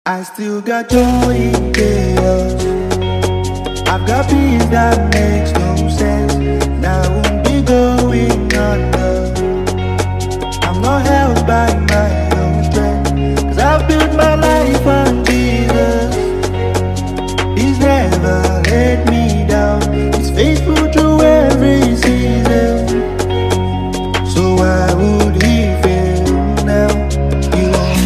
I still got joy in chaos. I've got peace that makes no sense. Now I won't be going under. I'm not held by my own strength, 'cause I've built my life on Jesus. He's never let me down. He's faithful through every season. So why would he fail now? He won't.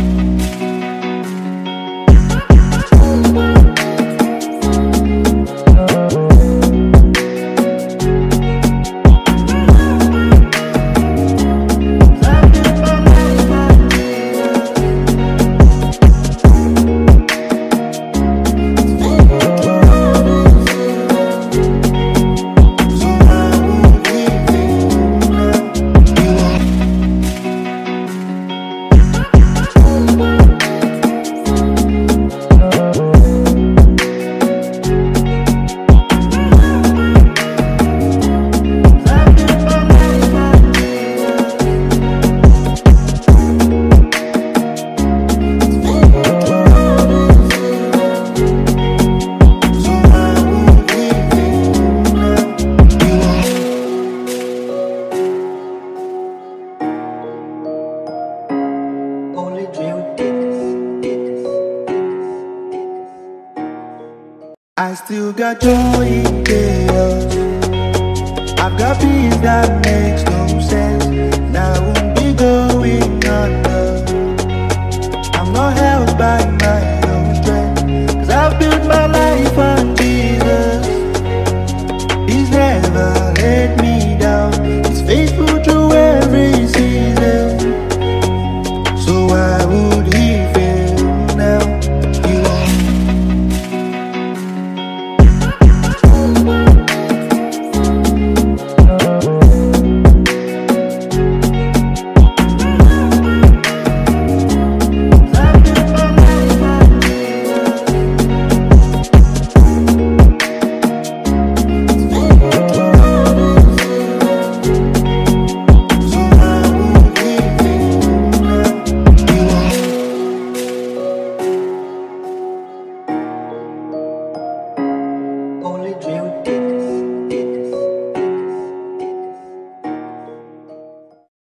I still got joy in chaos. I've got peace that makes no sense. Now